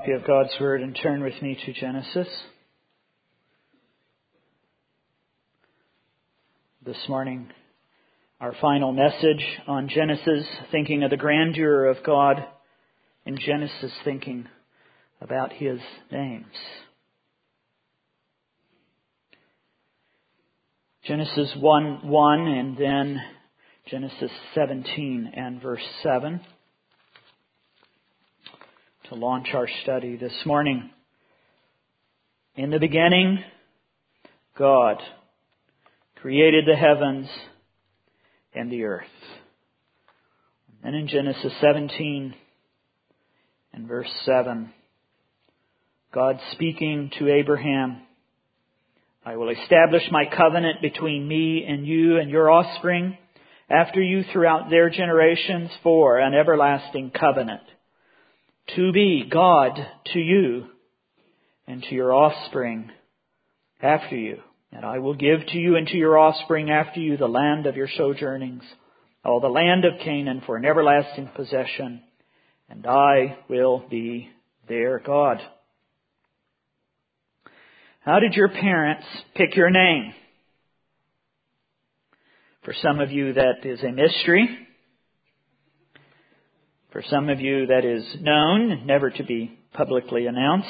Copy of God's Word and turn with me to Genesis. This morning, our final message on Genesis, thinking of the grandeur of God in Genesis, thinking about His names. Genesis 1:1 and then Genesis 17 and verse 7. To launch our study this morning. In the beginning, God created the heavens and the earth. And in Genesis 17 and verse 7, God speaking to Abraham, I will establish my covenant between me and you and your offspring after you throughout their generations for an everlasting covenant. To be God to you and to your offspring after you. And I will give to you and to your offspring after you the land of your sojournings, all the land of Canaan for an everlasting possession. And I will be their God. How did your parents pick your name? For some of you that is a mystery. For some of you that is known, never to be publicly announced.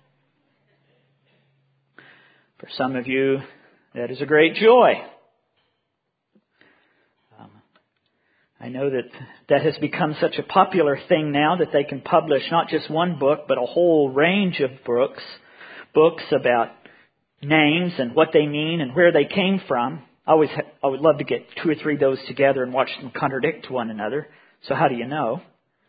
For some of you that is a great joy. I know that has become such a popular thing now that they can publish not just one book, but a whole range of books. Books about names and what they mean and where they came from. I would love to get 2 or 3 of those together and watch them contradict one another. So how do you know?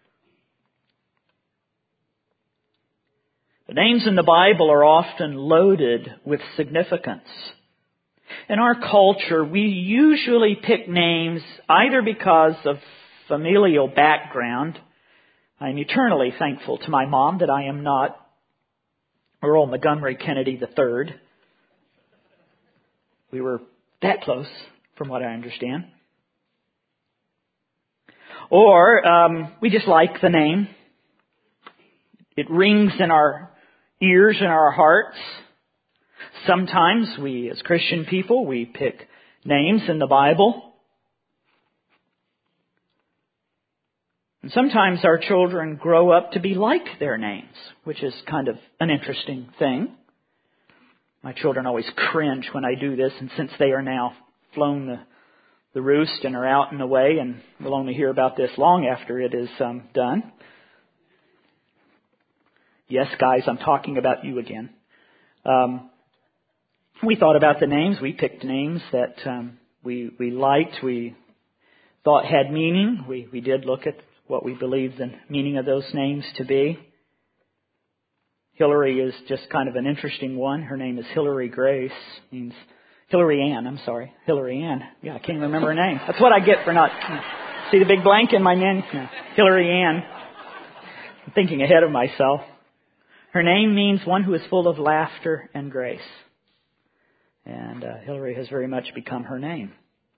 The names in the Bible are often loaded with significance. In our culture, we usually pick names either because of familial background. I'm eternally thankful to my mom that I am not Earl Montgomery Kennedy III. We were that close, from what I understand. Or we just like the name. It rings in our ears and our hearts. Sometimes we, as Christian people, we pick names in the Bible. And sometimes our children grow up to be like their names, which is kind of an interesting thing. My children always cringe when I do this, and since they are now flown the roost and are out and away, and we'll only hear about this long after it is done. Yes, guys, I'm talking about you again. We thought about the names. We picked names that we liked, we thought had meaning. We did look at what we believed the meaning of those names to be. Hillary is just kind of an interesting one. Her name is Hillary Grace. Means Hillary Ann. Yeah, I can't remember her name. That's what I get for not... See the big blank in my name? No. Hillary Ann. I'm thinking ahead of myself. Her name means one who is full of laughter and grace. And Hillary has very much become her name.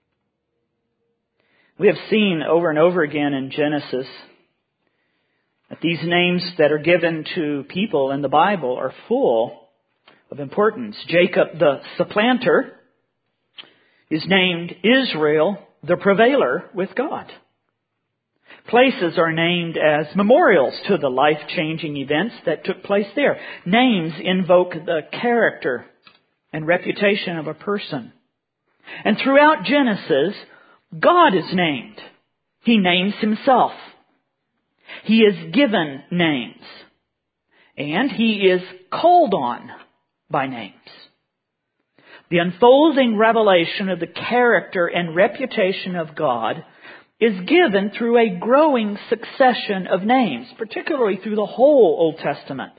We have seen over and over again in Genesis that these names that are given to people in the Bible are full of importance. Jacob the supplanter is named Israel the prevailer with God. Places are named as memorials to the life-changing events that took place there. Names invoke the character and reputation of a person. And throughout Genesis, God is named. He names Himself. He is given names. And He is called on by names. The unfolding revelation of the character and reputation of God is given through a growing succession of names, particularly through the whole Old Testament.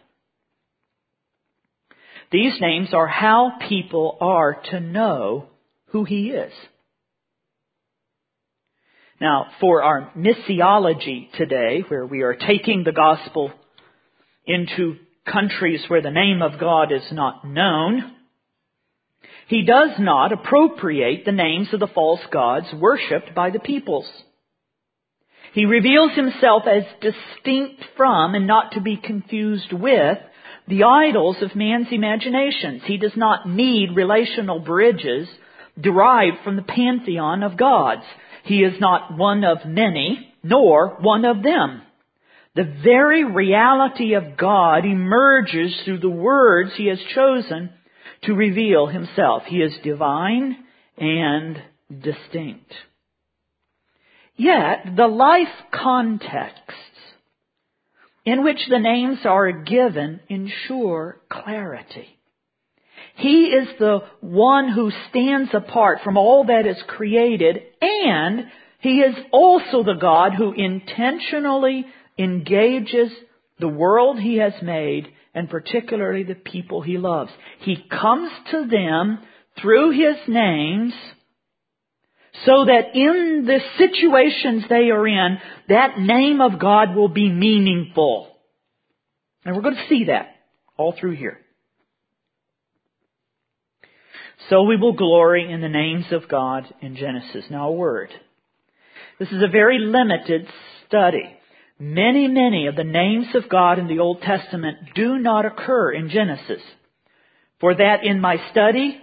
These names are how people are to know who He is. Now, for our missiology today, where we are taking the gospel into countries where the name of God is not known, He does not appropriate the names of the false gods worshipped by the peoples. He reveals Himself as distinct from and not to be confused with the idols of man's imaginations. He does not need relational bridges derived from the pantheon of gods. He is not one of many, nor one of them. The very reality of God emerges through the words He has chosen to reveal Himself. He is divine and distinct. Yet, the life contexts in which the names are given ensure clarity. He is the one who stands apart from all that is created, and He is also the God who intentionally engages the world He has made, and particularly the people He loves. He comes to them through His names, so that in the situations they are in, that name of God will be meaningful. And we're going to see that all through here. So we will glory in the names of God in Genesis. Now a word. This is a very limited study. Many of the names of God in the Old Testament do not occur in Genesis. For that in my study,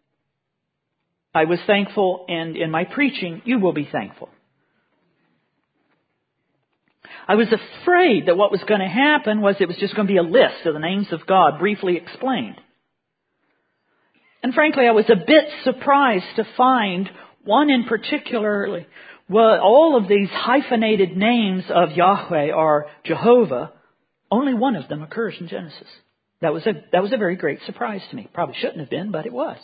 I was thankful, and in my preaching, you will be thankful. I was afraid that what was going to happen was it was just going to be a list of the names of God briefly explained. And frankly, I was a bit surprised to find one in particular. Well, all of these hyphenated names of Yahweh or Jehovah, only one of them occurs in Genesis. That was a very great surprise to me. Probably shouldn't have been, but it was.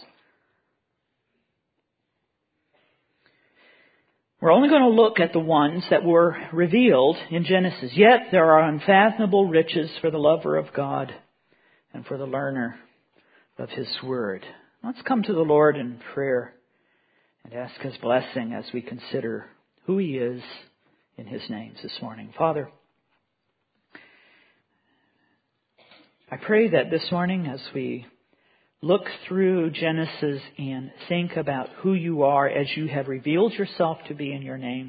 We're only going to look at the ones that were revealed in Genesis. Yet there are unfathomable riches for the lover of God and for the learner of His Word. Let's come to the Lord in prayer and ask His blessing as we consider who He is in His names this morning. Father, I pray that this morning as we look through Genesis and think about who You are as You have revealed Yourself to be in Your names,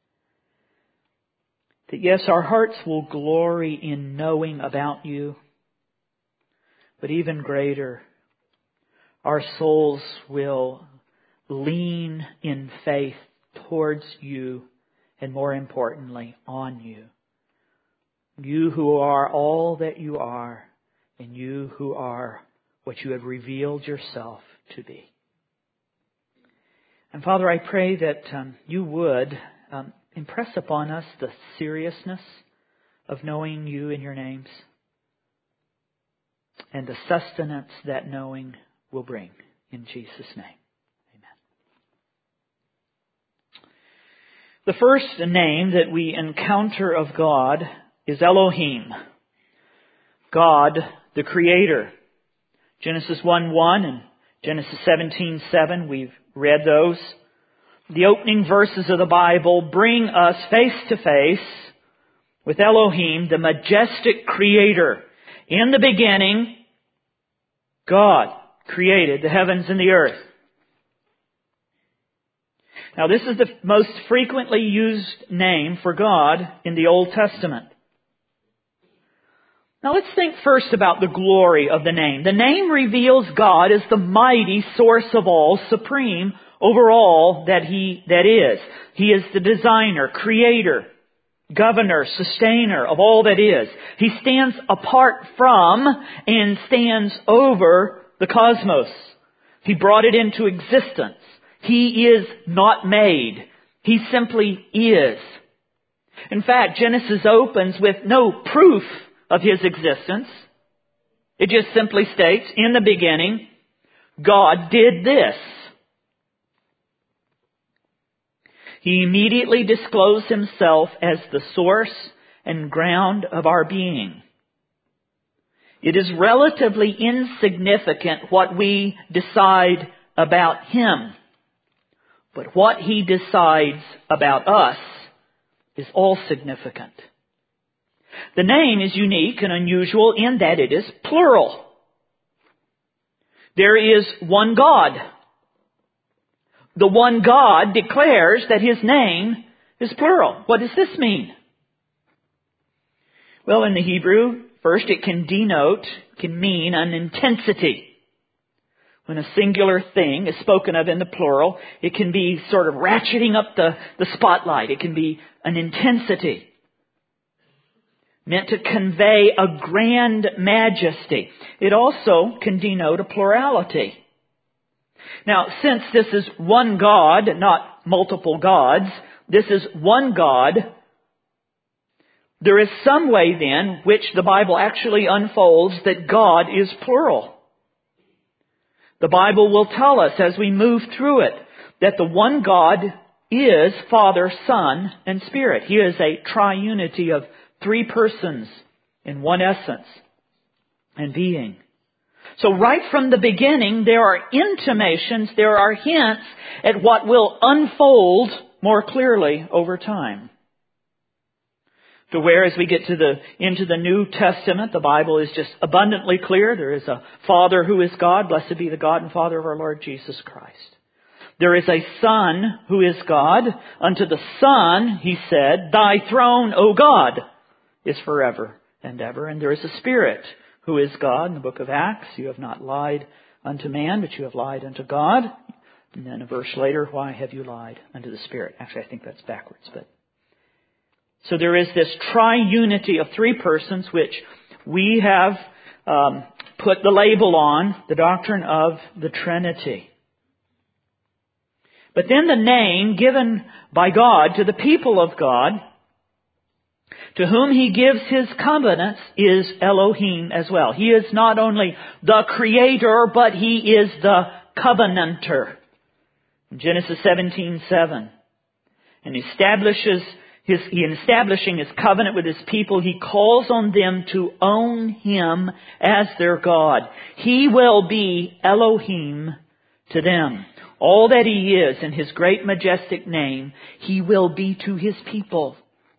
that yes, our hearts will glory in knowing about You, but even greater, our souls will lean in faith towards You, and more importantly, on You. You who are all that You are, and You who are what You have revealed Yourself to be. And Father, I pray that You would impress upon us the seriousness of knowing You in Your names, and the sustenance that knowing will bring. In Jesus' name. The first name that we encounter of God is Elohim, God the Creator. Genesis 1:1 and Genesis 17:7, we've read those. The opening verses of the Bible bring us face to face with Elohim, the majestic Creator. In the beginning, God created the heavens and the earth. Now, this is the most frequently used name for God in the Old Testament. Now, let's think first about the glory of the name. The name reveals God as the mighty source of all, supreme over all that is. He is the designer, creator, governor, sustainer of all that is. He stands apart from and stands over the cosmos. He brought it into existence. He is not made. He simply is. In fact, Genesis opens with no proof of His existence. It just simply states, in the beginning, God did this. He immediately disclosed Himself as the source and ground of our being. It is relatively insignificant what we decide about Him. But what He decides about us is all significant. The name is unique and unusual in that it is plural. There is one God. The one God declares that His name is plural. What does this mean? Well, in the Hebrew, first it can mean an intensity. When a singular thing is spoken of in the plural, it can be sort of ratcheting up the spotlight. It can be an intensity. Meant to convey a grand majesty. It also can denote a plurality. Now, since this is one God, not multiple gods, this is one God, there is some way then which the Bible actually unfolds that God is plural. The Bible will tell us as we move through it that the one God is Father, Son, and Spirit. He is a triunity of three persons in one essence and being. So right from the beginning, there are intimations, there are hints at what will unfold more clearly over time. To where as we get into the New Testament, the Bible is just abundantly clear. There is a Father who is God. Blessed be the God and Father of our Lord Jesus Christ. There is a Son who is God. Unto the Son, He said, Thy throne, O God, is forever and ever. And there is a Spirit who is God. In the book of Acts, you have not lied unto man, but you have lied unto God. And then a verse later, why have you lied unto the Spirit? Actually, I think that's backwards. So there is this triunity of three persons, which we have put the label on, the doctrine of the Trinity. But then the name given by God to the people of God, to whom He gives His covenants, is Elohim as well. He is not only the Creator, but He is the covenanter. In Genesis 17:7, and in establishing His covenant with His people, He calls on them to own Him as their God. He will be Elohim to them. All that He is in His great majestic name, He will be to His people.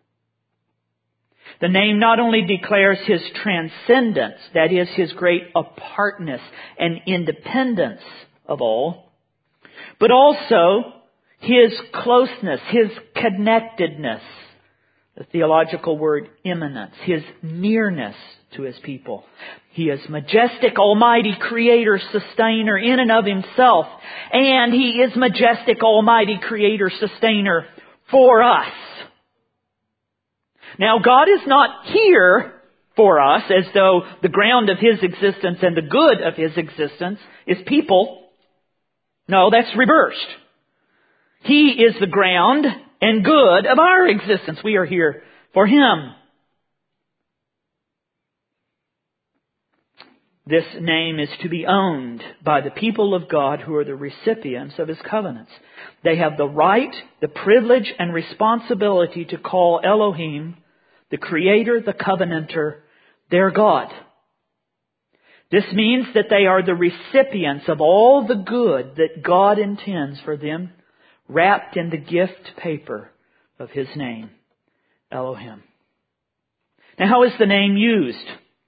The name not only declares His transcendence, that is, His great apartness and independence of all, but also His closeness, His connectedness, the theological word immanence, His nearness to His people. He is majestic, almighty, creator, sustainer in and of Himself. And He is majestic, almighty, creator, sustainer for us. Now, God is not here for us as though the ground of His existence and the good of His existence is people. No, that's reversed. He is the ground and good of our existence. We are here for Him. This name is to be owned by the people of God who are the recipients of His covenants. They have the right, the privilege, and responsibility to call Elohim, the Creator, the Covenanter, their God. This means that they are the recipients of all the good that God intends for them, wrapped in the gift paper of His name, Elohim. Now, how is the name used?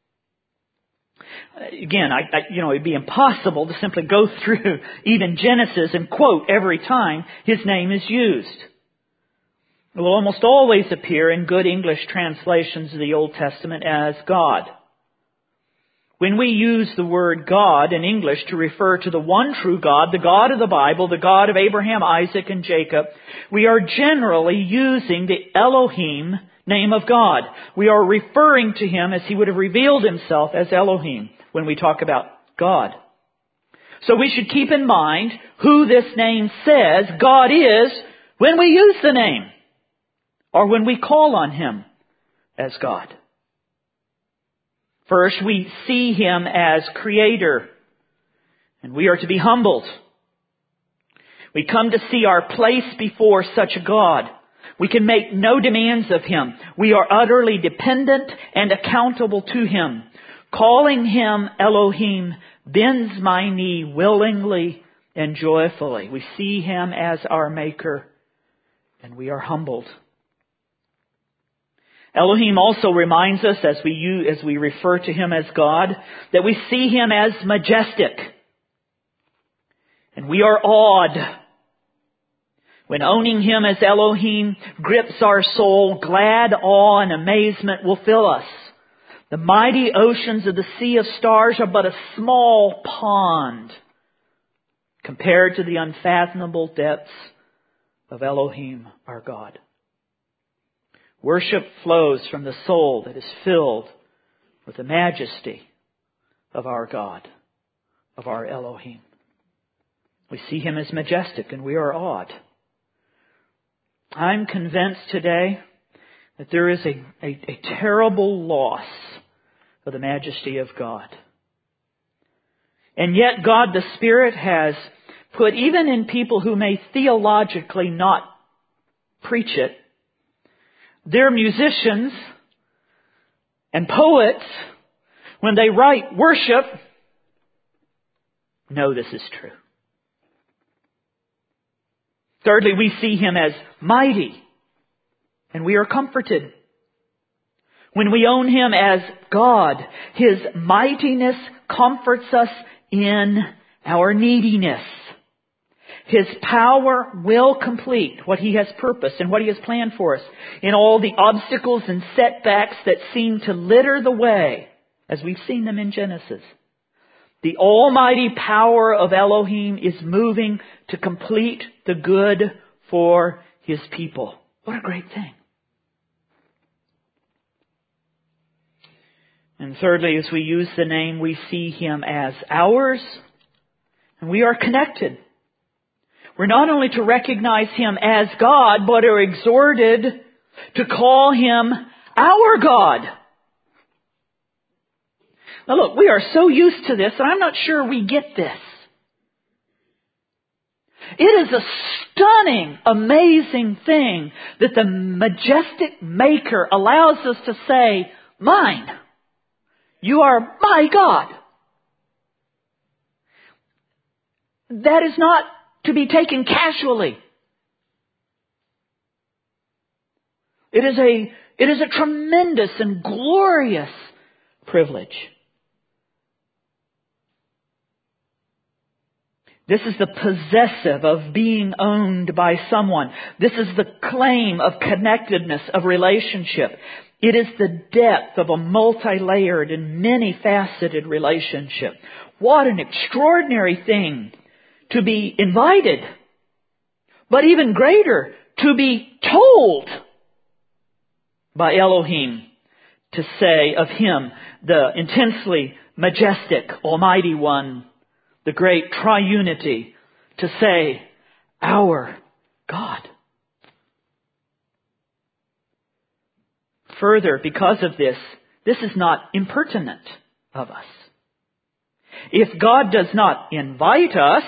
Again, it'd be impossible to simply go through even Genesis and quote every time His name is used. It will almost always appear in good English translations of the Old Testament as God. When we use the word God in English to refer to the one true God, the God of the Bible, the God of Abraham, Isaac, and Jacob, we are generally using the Elohim name of God. We are referring to Him as He would have revealed Himself as Elohim when we talk about God. So we should keep in mind who this name says God is when we use the name or when we call on Him as God. First, we see Him as Creator, and we are to be humbled. We come to see our place before such a God. We can make no demands of Him. We are utterly dependent and accountable to Him. Calling Him Elohim bends my knee willingly and joyfully. We see Him as our Maker, and we are humbled. Elohim also reminds us, as we refer to Him as God, that we see Him as majestic. And we are awed. When owning Him as Elohim grips our soul, glad awe and amazement will fill us. The mighty oceans of the sea of stars are but a small pond compared to the unfathomable depths of Elohim, our God. Worship flows from the soul that is filled with the majesty of our God, of our Elohim. We see Him as majestic and we are awed. I'm convinced today that there is a terrible loss of the majesty of God. And yet God the Spirit has put, even in people who may theologically not preach it, their musicians and poets, when they write worship, know this is true. Thirdly, we see Him as mighty, and we are comforted. When we own Him as God, His mightiness comforts us in our neediness. His power will complete what He has purposed and what He has planned for us in all the obstacles and setbacks that seem to litter the way, as we've seen them in Genesis. The almighty power of Elohim is moving to complete the good for His people. What a great thing. And thirdly, as we use the name, we see Him as ours, and we are connected. We're not only to recognize Him as God, but are exhorted to call Him our God. Now look, we are so used to this, and I'm not sure we get this. It is a stunning, amazing thing that the majestic Maker allows us to say, mine. You are my God. That is not to be taken casually. It is a tremendous and glorious privilege. This is the possessive of being owned by someone. This is the claim of connectedness, of relationship. It is the depth of a multi-layered and many-faceted relationship. What an extraordinary thing to be invited, but even greater, to be told by Elohim to say of Him, the intensely majestic, almighty one, the great triunity, to say, our God. Further, because of this is not impertinent of us. If God does not invite us,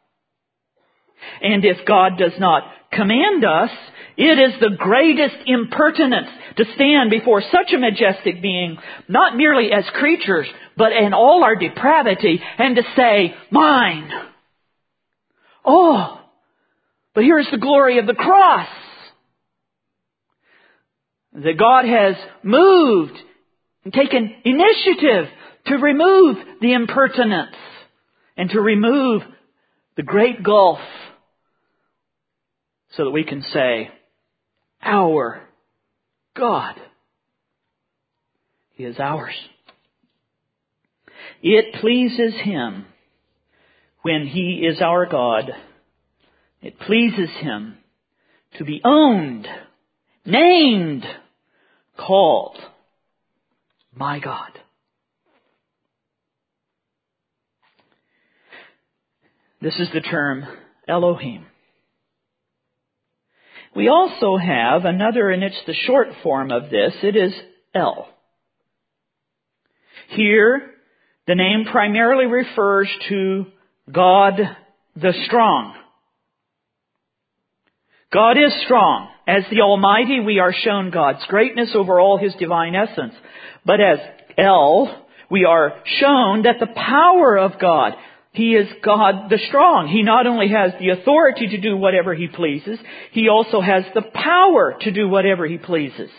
and if God does not command us, it is the greatest impertinence to stand before such a majestic being, not merely as creatures, but in all our depravity, and to say, mine. Oh, but here's the glory of the cross. That God has moved and taken initiative to remove the impertinence and to remove the great gulf so that we can say, our God. He is ours. It pleases Him when He is our God. It pleases Him to be owned, named, called my God. This is the term Elohim. We also have another, and it's the short form of this. It is El. Here, the name primarily refers to God the strong. God is strong. As the Almighty, we are shown God's greatness over all His divine essence. But as El, we are shown that the power of God, He is God the strong. He not only has the authority to do whatever He pleases, He also has the power to do whatever He pleases.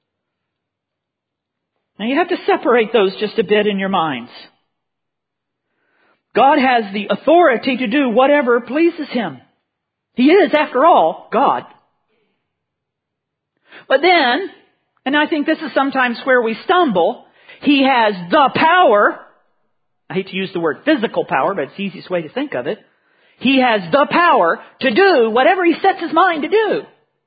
Now you have to separate those just a bit in your minds. God has the authority to do whatever pleases Him. He is, after all, God. But then, and I think this is sometimes where we stumble, He has the power. I hate to use the word physical power, but it's the easiest way to think of it. He has the power to do whatever He sets His mind to do.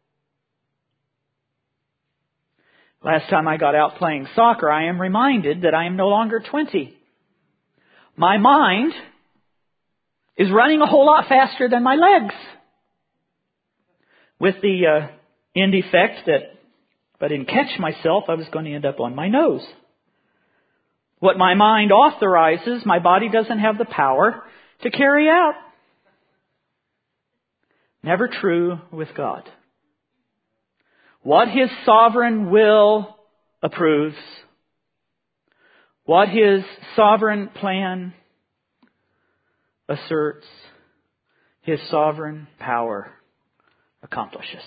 Last time I got out playing soccer, I am reminded that I am no longer 20. My mind is running a whole lot faster than my legs. With the end effect that if I didn't catch myself, I was going to end up on my nose. What my mind authorizes, my body doesn't have the power to carry out. Never true with God. What His sovereign will approves, what His sovereign plan asserts, His sovereign power accomplishes.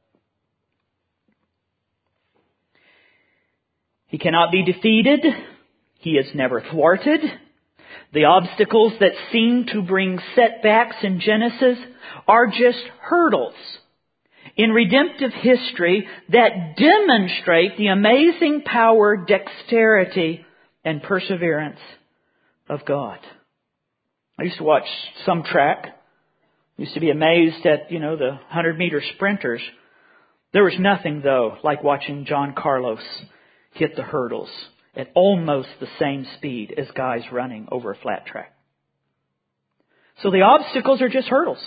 He cannot be defeated. He is never thwarted. The obstacles that seem to bring setbacks in Genesis are just hurdles in redemptive history that demonstrate the amazing power, dexterity, and perseverance of God. I used to watch some track. I used to be amazed at, the 100-meter sprinters. There was nothing, though, like watching John Carlos hit the hurdles at almost the same speed as guys running over a flat track. So the obstacles are just hurdles.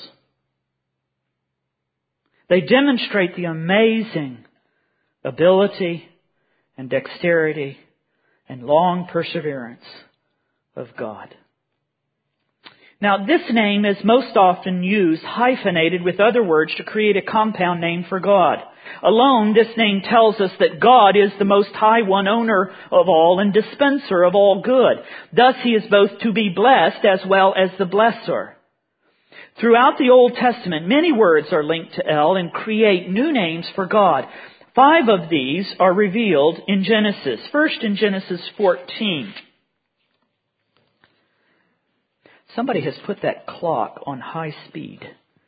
They demonstrate the amazing ability and dexterity and long perseverance of God. Now, this name is most often used hyphenated with other words to create a compound name for God. Alone, this name tells us that God is the Most High One, owner of all and dispenser of all good. Thus, He is both to be blessed as well as the blesser. Throughout the Old Testament, many words are linked to El and create new names for God. 5 of these are revealed in Genesis. First, in Genesis 14. Somebody has put that clock on high speed.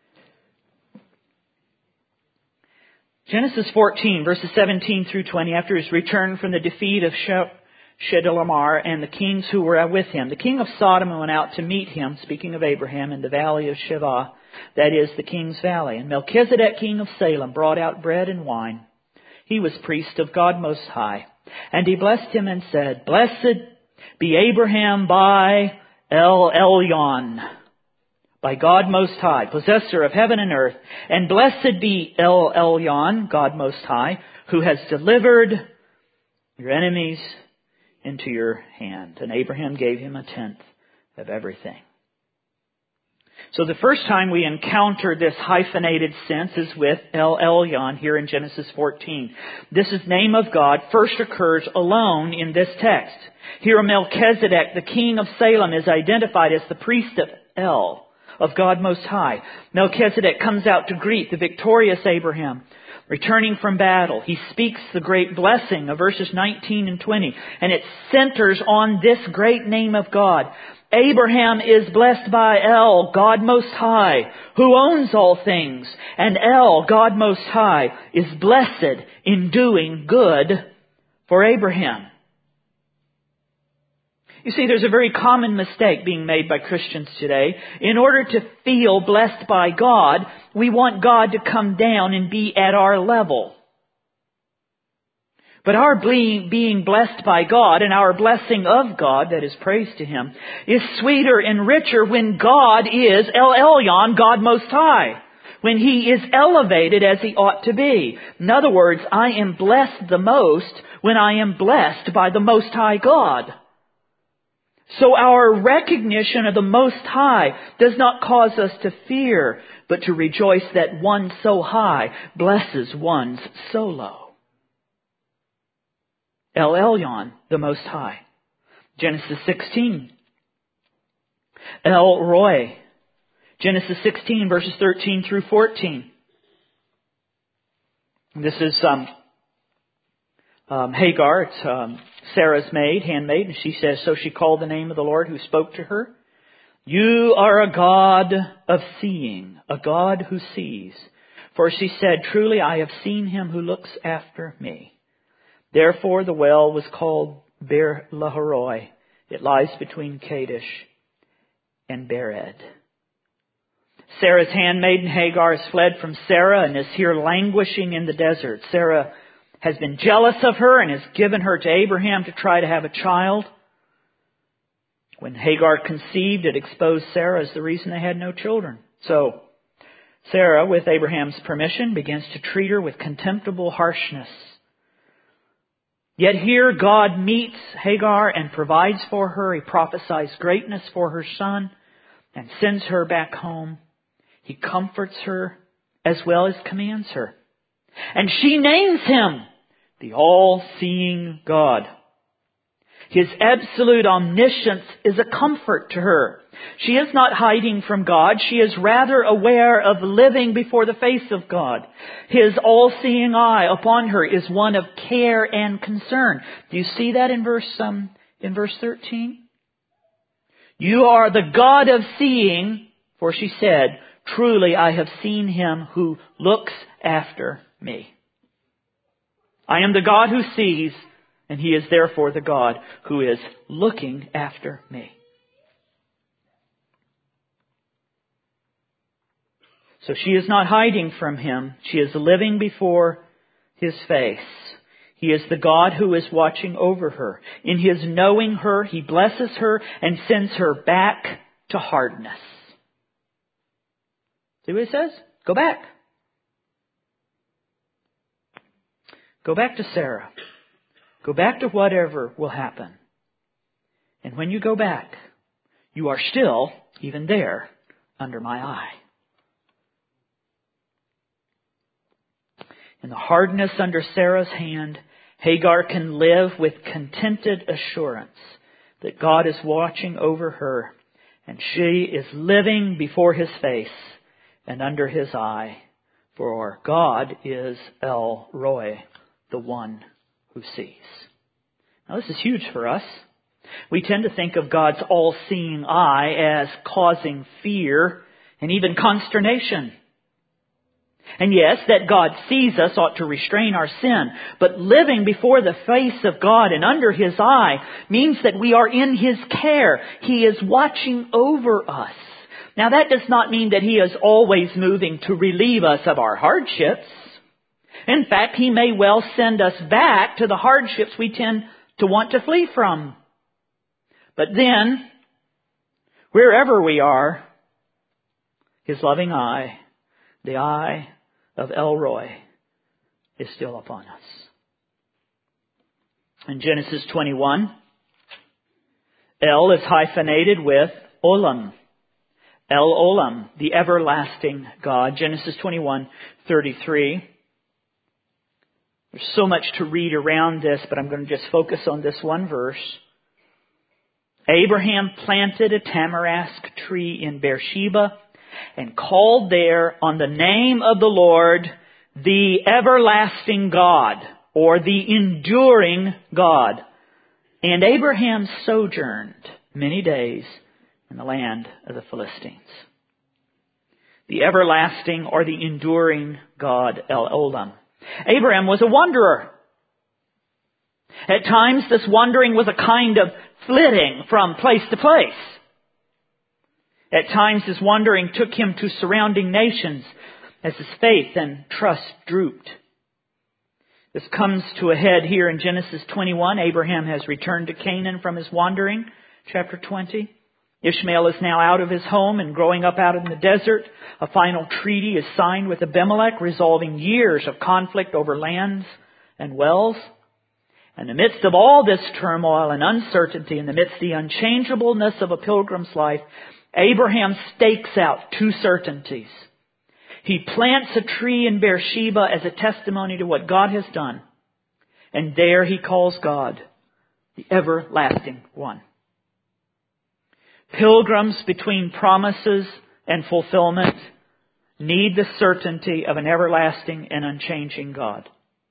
Genesis 14, verses 17 through 20, after his return from the defeat of Chedorlaomer and the kings who were with him. The king of Sodom went out to meet him, speaking of Abraham, in the valley of Shaveh, that is, the king's valley. And Melchizedek, king of Salem, brought out bread and wine. He was priest of God Most High. And he blessed him and said, Blessed be Abraham by El Elyon, by God Most High, possessor of heaven and earth. And blessed be El Elyon, God Most High, who has delivered your enemies into your hand. And Abraham gave him 1/10 of everything. So the first time we encounter this hyphenated sense is with El Elyon here in Genesis 14. This is name of God first occurs alone in this text. Here Melchizedek, the king of Salem, is identified as the priest of El, of God Most High. Melchizedek comes out to greet the victorious Abraham, returning from battle. He speaks the great blessing of verses 19 and 20, and it centers on this great name of God. Abraham is blessed by El, God Most High, who owns all things. And El, God Most High, is blessed in doing good for Abraham. You see, there's a very common mistake being made by Christians today. In order to feel blessed by God, we want God to come down and be at our level. But our being blessed by God and our blessing of God, that is praise to Him, is sweeter and richer when God is El Elyon, God Most High. When He is elevated as He ought to be. In other words, I am blessed the most when I am blessed by the Most High God. So our recognition of the Most High does not cause us to fear, but to rejoice that one so high blesses one so low. El Elyon, the Most High. Genesis 16. El Roi. Genesis 16, verses 13 through 14. This is Hagar. It's Sarah's handmaid, and she says, so she called the name of the Lord who spoke to her. You are a God of seeing, a God who sees. For she said, truly I have seen him who looks after me. Therefore the well was called Beer-lahai. It lies between Kadesh and Bered. Sarah's handmaiden Hagar has fled from Sarah and is here languishing in the desert. Sarah has been jealous of her and has given her to Abraham to try to have a child. When Hagar conceived, it exposed Sarah as the reason they had no children. So Sarah, with Abraham's permission, begins to treat her with contemptible harshness. Yet here God meets Hagar and provides for her. He prophesies greatness for her son and sends her back home. He comforts her as well as commands her. And she names him the all-seeing God. His absolute omniscience is a comfort to her. She is not hiding from God. She is rather aware of living before the face of God. His all-seeing eye upon her is one of care and concern. Do you see that in verse 13? You are the God of seeing, for she said, truly I have seen him who looks after me. I am the God who sees, and he is therefore the God who is looking after me. So she is not hiding from him. She is living before his face. He is the God who is watching over her. In his knowing her, he blesses her and sends her back to hardness. See what he says? Go back. Go back to Sarah. Go back to whatever will happen. And when you go back, you are still, even there, under my eye. In the hardness under Sarah's hand, Hagar can live with contented assurance that God is watching over her and she is living before his face and under his eye. For God is El Roi, the one who sees. Now this is huge for us. We tend to think of God's all-seeing eye as causing fear and even consternation. And yes, that God sees us ought to restrain our sin. But living before the face of God and under his eye means that we are in his care. He is watching over us. Now that does not mean that he is always moving to relieve us of our hardships. In fact, he may well send us back to the hardships we tend to want to flee from. But then, wherever we are, his loving eye, the eye of El Roi, is still upon us. In Genesis 21, El is hyphenated with Olam. El Olam, the everlasting God. Genesis 21:33. There's so much to read around this, but I'm going to just focus on this one verse. Abraham planted a tamarisk tree in Beersheba and called there on the name of the Lord, the everlasting God, or the enduring God. And Abraham sojourned many days in the land of the Philistines. The everlasting or the enduring God, El Olam. Abraham was a wanderer. At times this wandering was a kind of flitting from place to place. At times his wandering took him to surrounding nations as his faith and trust drooped. This comes to a head here in Genesis 21. Abraham has returned to Canaan from his wandering, chapter 20. Ishmael is now out of his home and growing up out in the desert. A final treaty is signed with Abimelech, resolving years of conflict over lands and wells. In the midst of all this turmoil and uncertainty, in the midst of the unchangeableness of a pilgrim's life, Abraham stakes out two certainties. He plants a tree in Beersheba as a testimony to what God has done. And there he calls God the everlasting one. Pilgrims between promises and fulfillment need the certainty of an everlasting and unchanging God.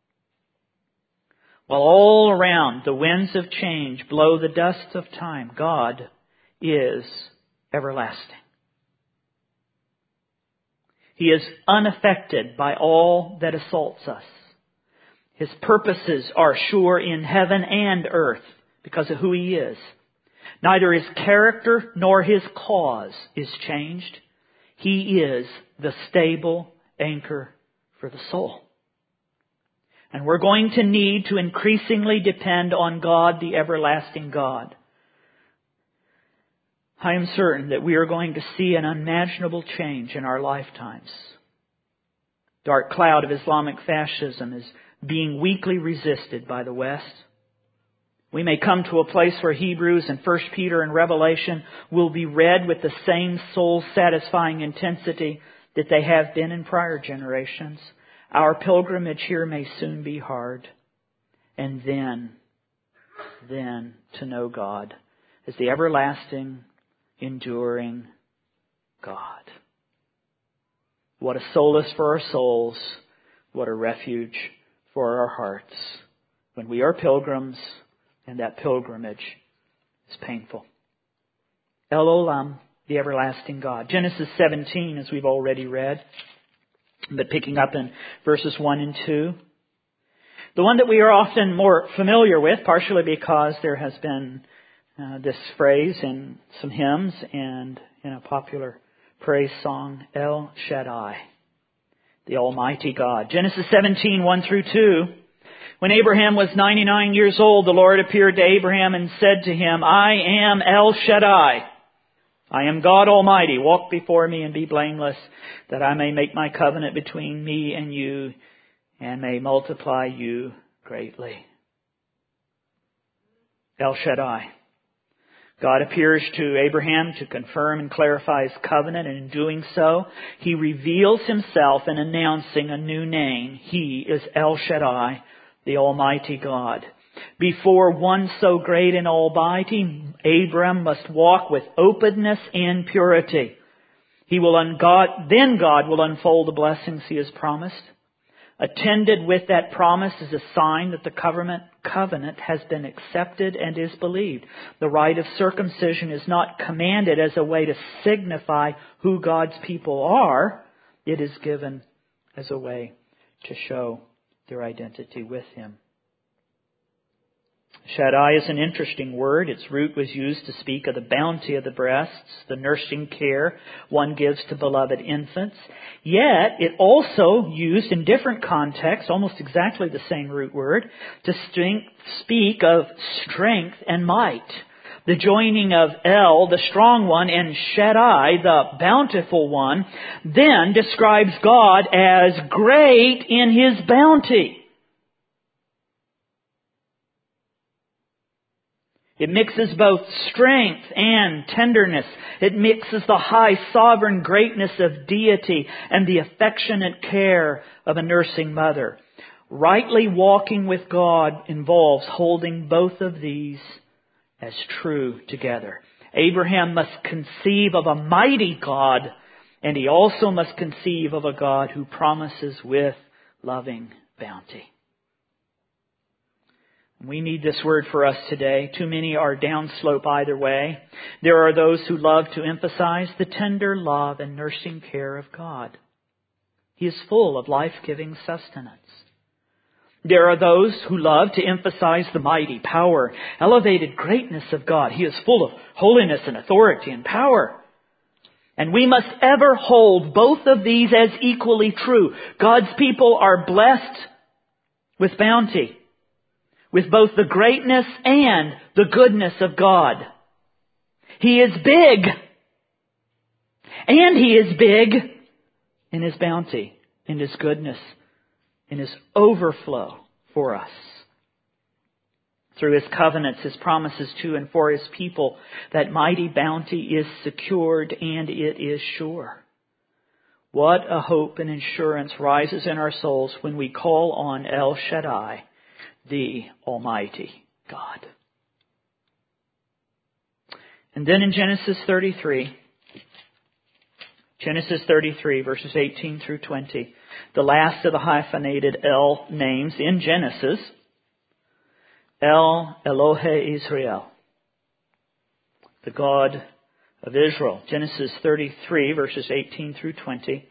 While all around the winds of change blow the dust of time, God is everlasting. He is unaffected by all that assaults us. His purposes are sure in heaven and earth because of who He is. Neither His character nor His cause is changed. He is the stable anchor for the soul. And we're going to need to increasingly depend on God, the everlasting God. I am certain that we are going to see an unimaginable change in our lifetimes. Dark cloud of Islamic fascism is being weakly resisted by the West. We may come to a place where Hebrews and 1 Peter and Revelation will be read with the same soul-satisfying intensity that they have been in prior generations. Our pilgrimage here may soon be hard. And then to know God as the everlasting, enduring God. What a solace for our souls. What a refuge for our hearts when we are pilgrims and that pilgrimage is painful. El Olam, the everlasting God. Genesis 17, as we've already read, but picking up in verses 1 and 2. The one that we are often more familiar with, partially because there has been this phrase in some hymns and in a popular praise song, El Shaddai, the Almighty God. Genesis 17, 1 through 2. When Abraham was 99 years old, the Lord appeared to Abraham and said to him, I am El Shaddai. I am God Almighty. Walk before me and be blameless, that I may make my covenant between me and you and may multiply you greatly. El Shaddai. God appears to Abraham to confirm and clarify His covenant, and in doing so, He reveals Himself in announcing a new name. He is El Shaddai, the Almighty God. Before one so great and almighty, Abram must walk with openness and purity. Then God will unfold the blessings He has promised. Attended with that promise is a sign that the covenant has been accepted and is believed. The rite of circumcision is not commanded as a way to signify who God's people are. It is given as a way to show their identity with Him. Shaddai is an interesting word. Its root was used to speak of the bounty of the breasts, the nursing care one gives to beloved infants. Yet, it also used in different contexts, almost exactly the same root word, to speak of strength and might. The joining of El, the strong one, and Shaddai, the bountiful one, then describes God as great in His bounty. It mixes both strength and tenderness. It mixes the high sovereign greatness of deity and the affectionate care of a nursing mother. Rightly walking with God involves holding both of these as true together. Abraham must conceive of a mighty God, and he also must conceive of a God who promises with loving bounty. We need this word for us today. Too many are downslope either way. There are those who love to emphasize the tender love and nursing care of God. He is full of life-giving sustenance. There are those who love to emphasize the mighty power, elevated greatness of God. He is full of holiness and authority and power. And we must ever hold both of these as equally true. God's people are blessed with bounty, with both the greatness and the goodness of God. He is big. And He is big in His bounty, in His goodness, in His overflow for us. Through His covenants, His promises to and for His people, that mighty bounty is secured and it is sure. What a hope and assurance rises in our souls when we call on El Shaddai, the Almighty God. And then in Genesis 33, verses 18 through 20, the last of the hyphenated El names in Genesis, El Elohe Israel, the God of Israel. Genesis 33, verses 18 through 20.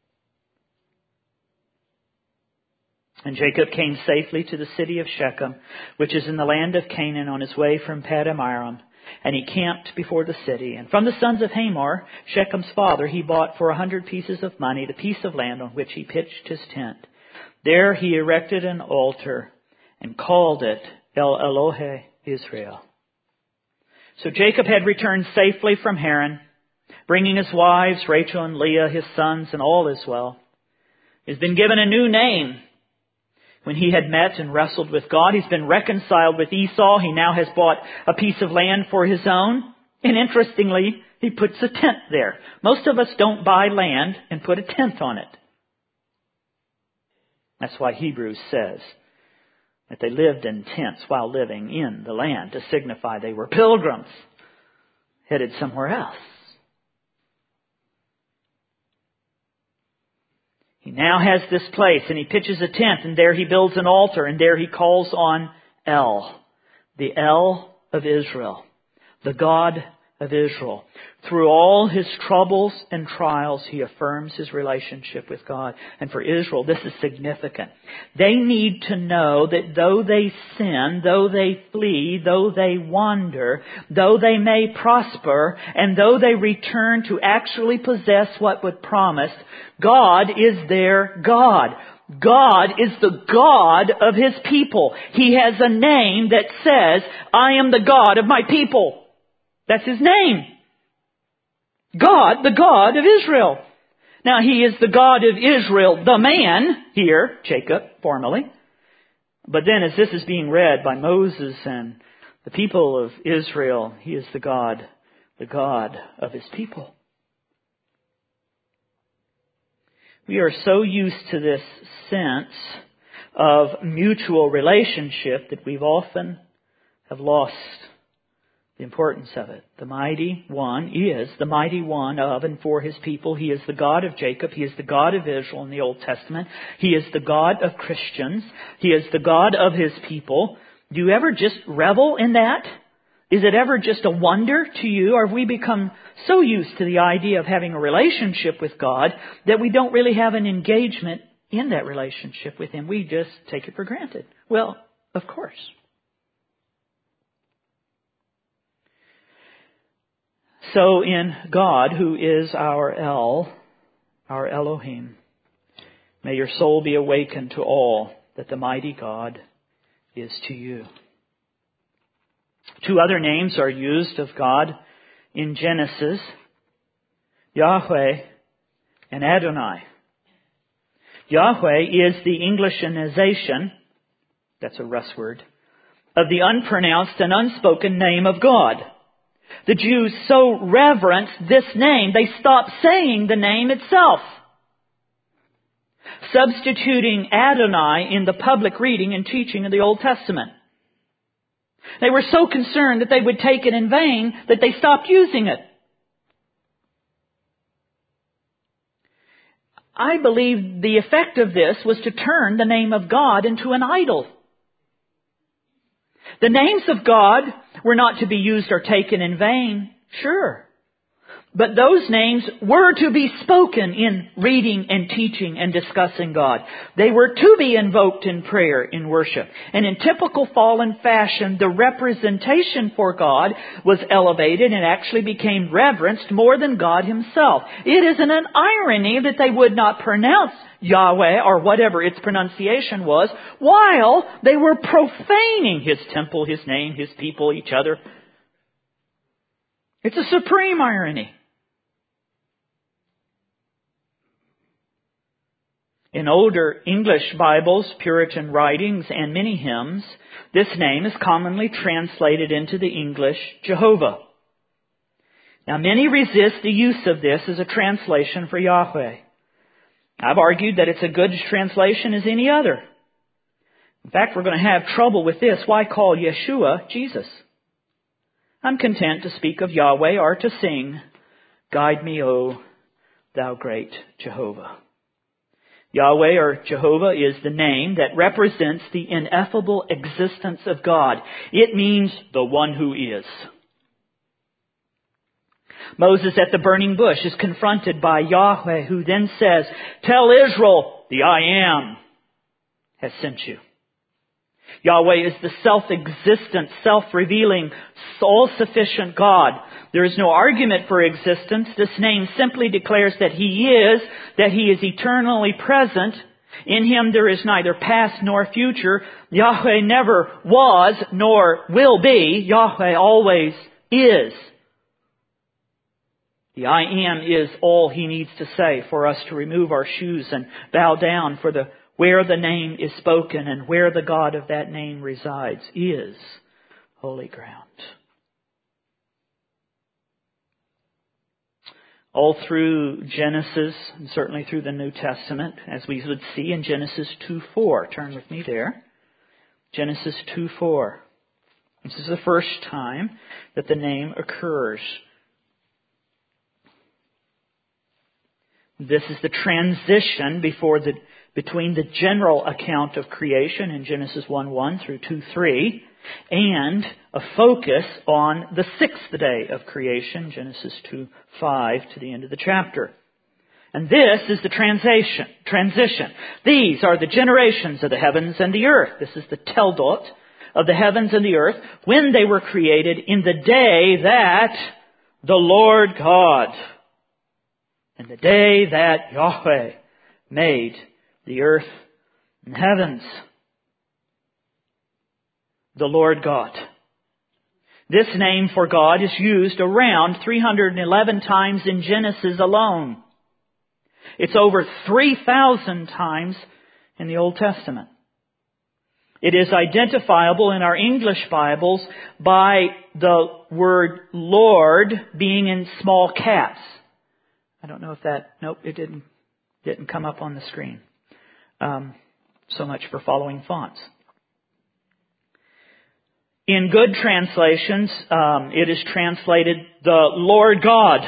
And Jacob came safely to the city of Shechem, which is in the land of Canaan, on his way from Paddan Aram. And he camped before the city. And from the sons of Hamor, Shechem's father, he bought for 100 pieces of money the piece of land on which he pitched his tent. There he erected an altar and called it El Elohe Israel. So Jacob had returned safely from Haran, bringing his wives, Rachel and Leah, his sons, and all Israel. He's been given a new name. When he had met and wrestled with God, he's been reconciled with Esau. He now has bought a piece of land for his own. And interestingly, he puts a tent there. Most of us don't buy land and put a tent on it. That's why Hebrews says that they lived in tents while living in the land, to signify they were pilgrims headed somewhere else. He now has this place, and he pitches a tent, and there he builds an altar, and there he calls on El, the El of Israel, the God of Israel. Through all his troubles and trials, he affirms his relationship with God. And for Israel, this is significant. They need to know that though they sin, though they flee, though they wander, though they may prosper, and though they return to actually possess what was promised, God is their God. God is the God of His people. He has a name that says, I am the God of my people. That's His name. God, the God of Israel. Now, He is the God of Israel, the man, here, Jacob, formerly. But then as this is being read by Moses and the people of Israel, He is the God of His people. We are so used to this sense of mutual relationship that we've often have lost the importance of it. The mighty one is the mighty one of and for His people. He is the God of Jacob. He is the God of Israel in the Old Testament. He is the God of Christians. He is the God of His people. Do you ever just revel in that? Is it ever just a wonder to you? Or have we become so used to the idea of having a relationship with God that we don't really have an engagement in that relationship with Him? We just take it for granted. Well, of course. So in God, who is our El, our Elohim, may your soul be awakened to all that the mighty God is to you. Two other names are used of God in Genesis, Yahweh and Adonai. Yahweh is the Englishization, that's a Russ word, of the unpronounced and unspoken name of God. The Jews so reverence this name, they stopped saying the name itself, substituting Adonai in the public reading and teaching of the Old Testament. They were so concerned that they would take it in vain that they stopped using it. I believe the effect of this was to turn the name of God into an idol. The names of God were not to be used or taken in vain, sure. But those names were to be spoken in reading and teaching and discussing God. They were to be invoked in prayer, in worship. And in typical fallen fashion, the representation for God was elevated and actually became reverenced more than God Himself. It is an irony that they would not pronounce Yahweh or whatever its pronunciation was while they were profaning His temple, His name, His people, each other. It's a supreme irony. In older English Bibles, Puritan writings, and many hymns, this name is commonly translated into the English Jehovah. Now, many resist the use of this as a translation for Yahweh. I've argued that it's a good translation as any other. In fact, we're going to have trouble with this. Why call Yeshua Jesus? I'm content to speak of Yahweh or to sing, Guide me, O thou great Jehovah. Yahweh or Jehovah is the name that represents the ineffable existence of God. It means the one who is. Moses at the burning bush is confronted by Yahweh, who then says, "Tell Israel, the I Am has sent you." Yahweh is the self-existent, self-revealing, all-sufficient God. There is no argument for existence. This name simply declares that He is eternally present. In Him there is neither past nor future. Yahweh never was nor will be. Yahweh always is. The I Am is all He needs to say for us to remove our shoes and bow down, for where the name is spoken and where the God of that name resides is holy ground. All through Genesis, and certainly through the New Testament, as we would see in Genesis 2:4. Turn with me there. Genesis 2:4. This is the first time that the name occurs. This is the transition between the general account of creation in Genesis 1:1 through 2:3 and a focus on the sixth day of creation, Genesis 2:5 to the end of the chapter. And this is the transition. These are the generations of the heavens and the earth. This is the Toldot of the heavens and the earth when they were created in the day that the Lord God, in the day that Yahweh made the earth and heavens. The Lord God. This name for God is used around 311 times in Genesis alone. It's over 3,000 times in the Old Testament. It is identifiable in our English Bibles by the word Lord being in small caps. I don't know if it didn't come up on the screen. So much for following fonts. In good translations, it is translated the Lord God.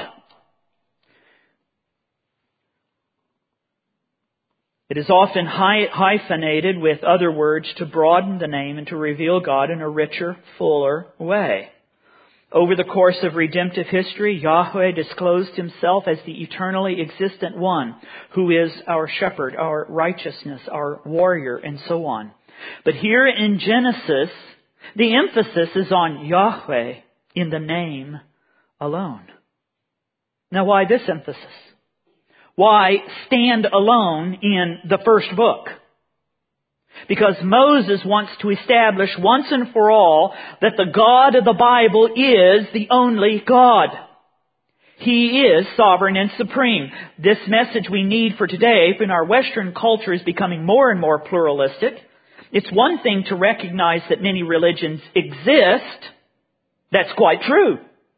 It is often hyphenated with other words to broaden the name and to reveal God in a richer, fuller way. Over the course of redemptive history, Yahweh disclosed Himself as the eternally existent One, who is our shepherd, our righteousness, our warrior, and so on. But here in Genesis, the emphasis is on Yahweh in the name alone. Now, why this emphasis? Why stand alone in the first book? Because Moses wants to establish once and for all that the God of the Bible is the only God. He is sovereign and supreme. This message we need for today, when our Western culture is becoming more and more pluralistic. It's one thing to recognize that many religions exist. That's quite true.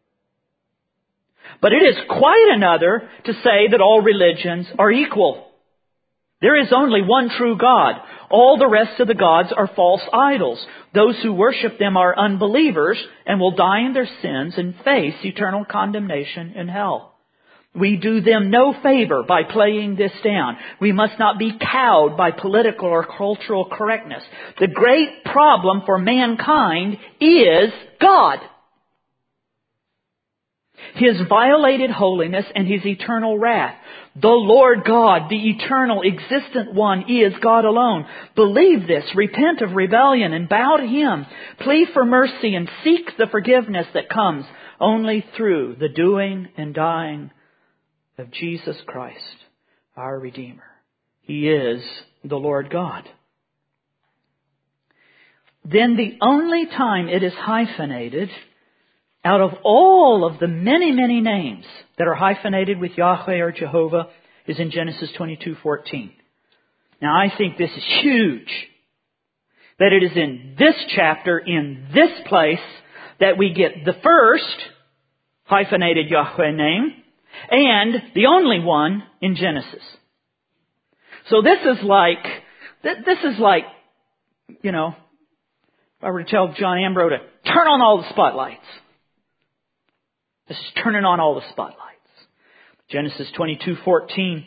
But it is quite another to say that all religions are equal. There is only one true God. All the rest of the gods are false idols. Those who worship them are unbelievers and will die in their sins and face eternal condemnation in hell. We do them no favor by playing this down. We must not be cowed by political or cultural correctness. The great problem for mankind is God. His violated holiness and His eternal wrath. The Lord God, the eternal existent One, is God alone. Believe this, repent of rebellion and bow to Him. Plead for mercy and seek the forgiveness that comes only through the doing and dying of Jesus Christ, our Redeemer. He is the Lord God. Then the only time it is hyphenated out of all of the many, many names that are hyphenated with Yahweh or Jehovah is in Genesis 22:14. Now I think this is huge. That it is in this chapter, in this place, that we get the first hyphenated Yahweh name and the only one in Genesis. So this is like, you know, if I were to tell John Ambrose to turn on all the spotlights. This is turning on all the spotlights. Genesis 22:14.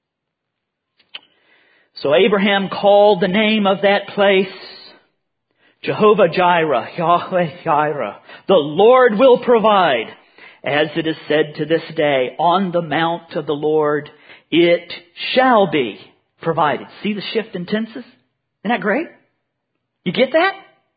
So Abraham called the name of that place Jehovah Jireh, Yahweh Jireh, the Lord will provide. As it is said to this day, on the mount of the Lord it shall be provided. See the shift in tenses? Isn't that great? You get that?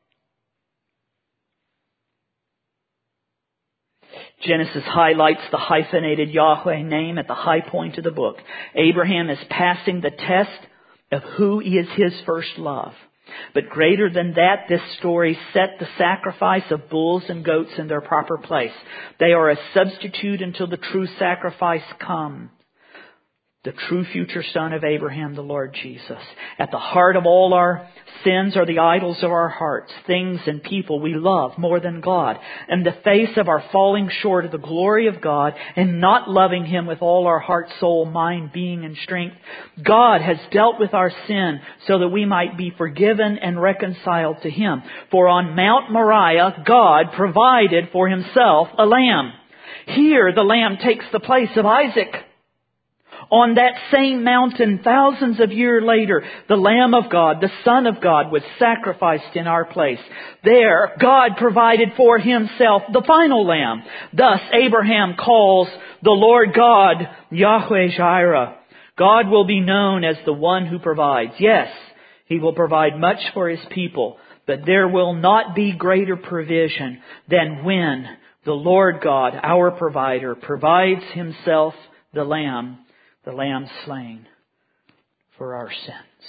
Genesis highlights the hyphenated Yahweh name at the high point of the book. Abraham is passing the test of who is his first love. But greater than that, this story set the sacrifice of bulls and goats in their proper place. They are a substitute until the true sacrifice comes. The true future son of Abraham, the Lord Jesus. At the heart of all our sins are the idols of our hearts, things and people we love more than God. In the face of our falling short of the glory of God and not loving Him with all our heart, soul, mind, being, and strength, God has dealt with our sin so that we might be forgiven and reconciled to Him. For on Mount Moriah, God provided for Himself a lamb. Here, the lamb takes the place of Isaac. On that same mountain, thousands of years later, the Lamb of God, the Son of God, was sacrificed in our place. There, God provided for Himself the final Lamb. Thus, Abraham calls the Lord God Yahweh Jireh. God will be known as the one who provides. Yes, He will provide much for His people, but there will not be greater provision than when the Lord God, our provider, provides Himself the Lamb slain for our sins.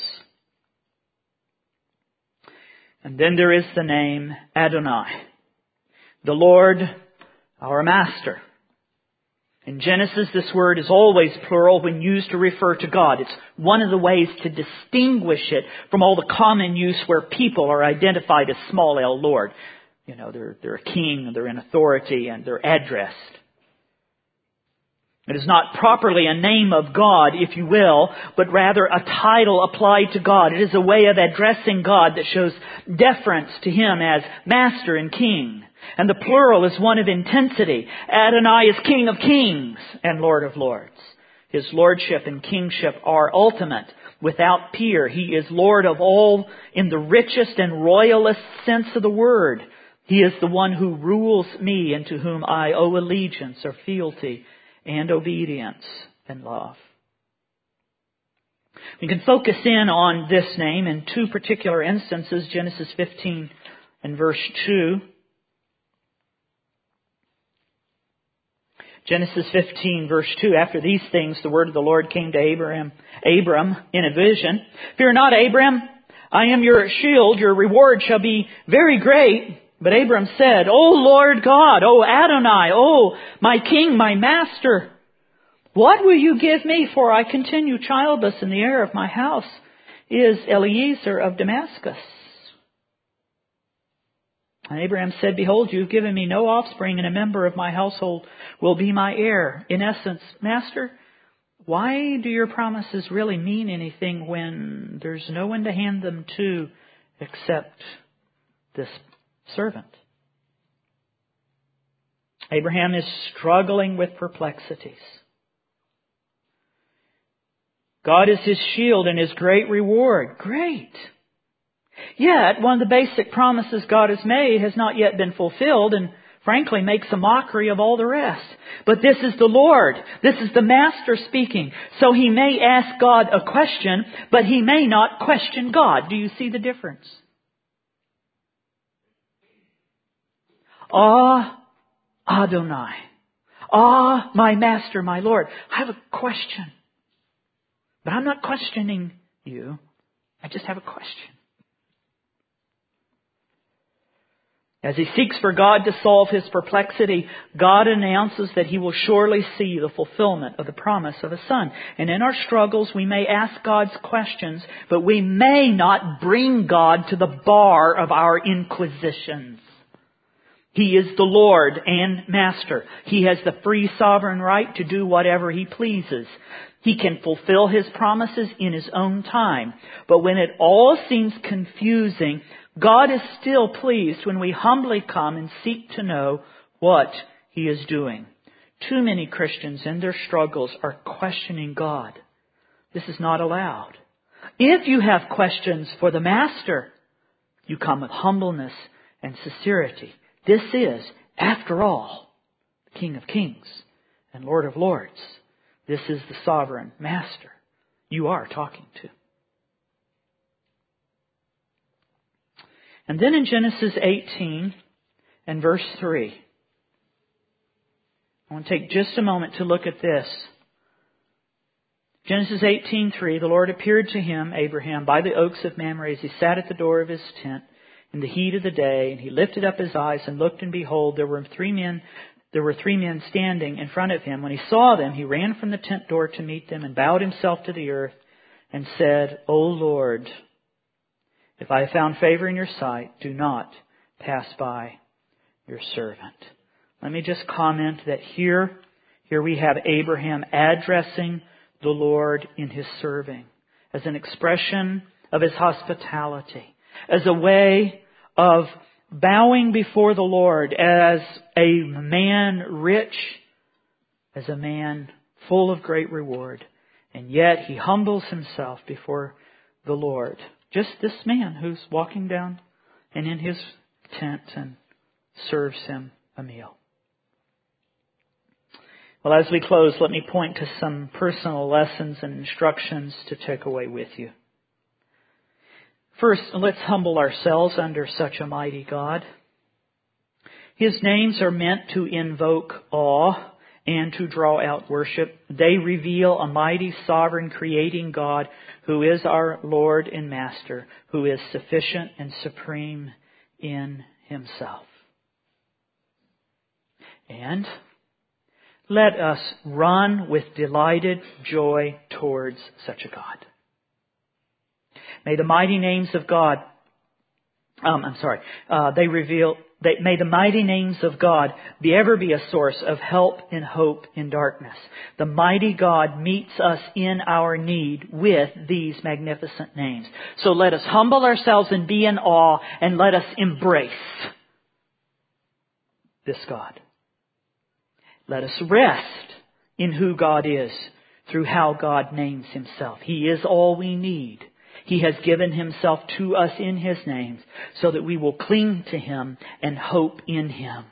And then there is the name Adonai, the Lord, our Master. In Genesis, this word is always plural when used to refer to God. It's one of the ways to distinguish it from all the common use where people are identified as small L Lord. You know, they're a king, they're in authority, and they're addressed. It is not properly a name of God, if you will, but rather a title applied to God. It is a way of addressing God that shows deference to Him as Master and King. And the plural is one of intensity. Adonai is King of Kings and Lord of Lords. His lordship and kingship are ultimate, without peer. He is Lord of all in the richest and royalist sense of the word. He is the one who rules me and to whom I owe allegiance or fealty and obedience and love. We can focus in on this name in two particular instances, Genesis 15 and verse 2. Genesis 15 verse 2, after these things the word of the Lord came to Abram in a vision. Fear not, Abram, I am your shield, your reward shall be very great. But Abram said, O Lord God, O Adonai, O my King, my Master, what will you give me, for I continue childless, and the heir of my house is Eliezer of Damascus? And Abraham said, Behold, you've given me no offspring, and a member of my household will be my heir. In essence, Master, why do your promises really mean anything when there's no one to hand them to except this servant? Abraham is struggling with perplexities. God is his shield and his great reward. Great. Yet, one of the basic promises God has made has not yet been fulfilled and frankly makes a mockery of all the rest. But this is the Lord. This is the Master speaking. So he may ask God a question, but he may not question God. Do you see the difference? Ah, Adonai. Ah, my Master, my Lord. I have a question. But I'm not questioning you. I just have a question. As he seeks for God to solve his perplexity, God announces that he will surely see the fulfillment of the promise of a son. And in our struggles, we may ask God's questions, but we may not bring God to the bar of our inquisitions. He is the Lord and Master. He has the free sovereign right to do whatever he pleases. He can fulfill his promises in his own time. But when it all seems confusing, God is still pleased when we humbly come and seek to know what he is doing. Too many Christians in their struggles are questioning God. This is not allowed. If you have questions for the Master, You come with humbleness and sincerity. This is, after all, the King of Kings and Lord of Lords. This is the sovereign Master you are talking to. And then in Genesis 18 and verse 3, I want to take just a moment to look at this. Genesis 18:3, the Lord appeared to him, Abraham, by the oaks of Mamre as he sat at the door of his tent in the heat of the day, and he lifted up his eyes and looked, and behold, there were three men standing in front of him. When he saw them, he ran from the tent door to meet them and bowed himself to the earth and said, O Lord, if I have found favor in your sight, do not pass by your servant. Let me just comment that here we have Abraham addressing the Lord in his serving as an expression of his hospitality, as a way of bowing before the Lord as a man rich, as a man full of great reward. And yet he humbles himself before the Lord. Just this man who's walking down and in his tent and serves him a meal. Well, as we close, let me point to some personal lessons and instructions to take away with you. First, let's humble ourselves under such a mighty God. His names are meant to invoke awe and to draw out worship. They reveal a mighty, sovereign, creating God who is our Lord and Master, who is sufficient and supreme in Himself. And let us run with delighted joy towards such a God. May the mighty names of God, may the mighty names of God ever be a source of help and hope in darkness. The mighty God meets us in our need with these magnificent names. So let us humble ourselves and be in awe, and let us embrace this God. Let us rest in who God is through how God names Himself. He is all we need. He has given Himself to us in His names so that we will cling to Him and hope in Him.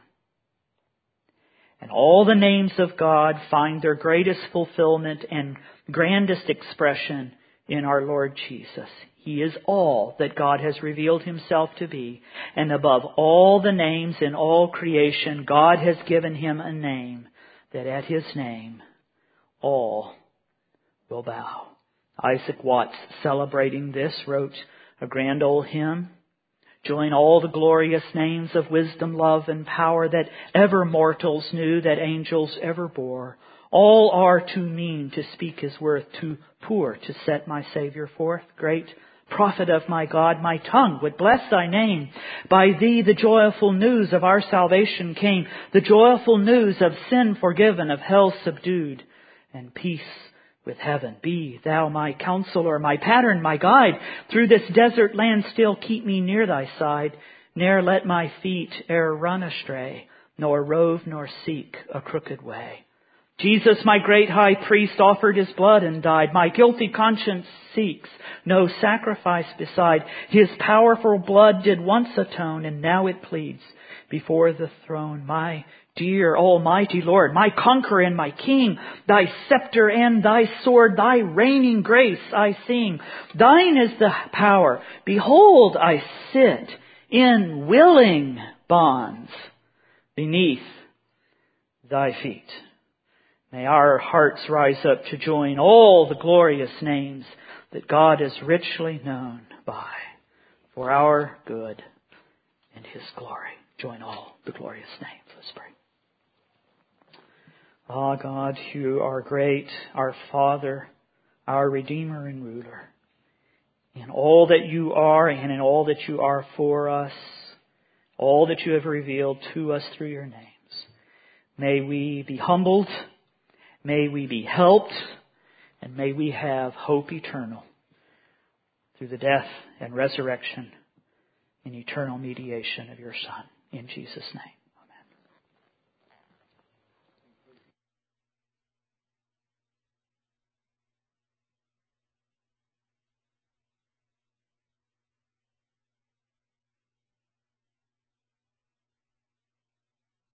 And all the names of God find their greatest fulfillment and grandest expression in our Lord Jesus. He is all that God has revealed Himself to be. And above all the names in all creation, God has given Him a name that at His name all will bow. Isaac Watts, celebrating this, wrote a grand old hymn. Join all the glorious names of wisdom, love, and power that ever mortals knew, that angels ever bore. All are too mean to speak His worth, too poor to set my Savior forth. Great Prophet of my God, my tongue would bless Thy name. By Thee the joyful news of our salvation came, the joyful news of sin forgiven, of hell subdued, and peace with heaven. Be Thou my counselor, my pattern, my guide. Through this desert land still keep me near Thy side. Ne'er let my feet e'er run astray, nor rove nor seek a crooked way. Jesus, my great high priest, offered His blood and died. My guilty conscience seeks no sacrifice beside. His powerful blood did once atone, and now it pleads before the throne. My dear almighty Lord, my conqueror and my king, Thy scepter and Thy sword, Thy reigning grace I sing. Thine is the power. Behold, I sit in willing bonds beneath Thy feet. May our hearts rise up to join all the glorious names that God is richly known by for our good and His glory. Join all the glorious names. Let's pray. Ah, God, You are great, our Father, our Redeemer and Ruler. In all that You are and in all that You are for us, all that You have revealed to us through Your names. May we be humbled. May we be helped, and may we have hope eternal through the death and resurrection and eternal mediation of Your Son. In Jesus' name.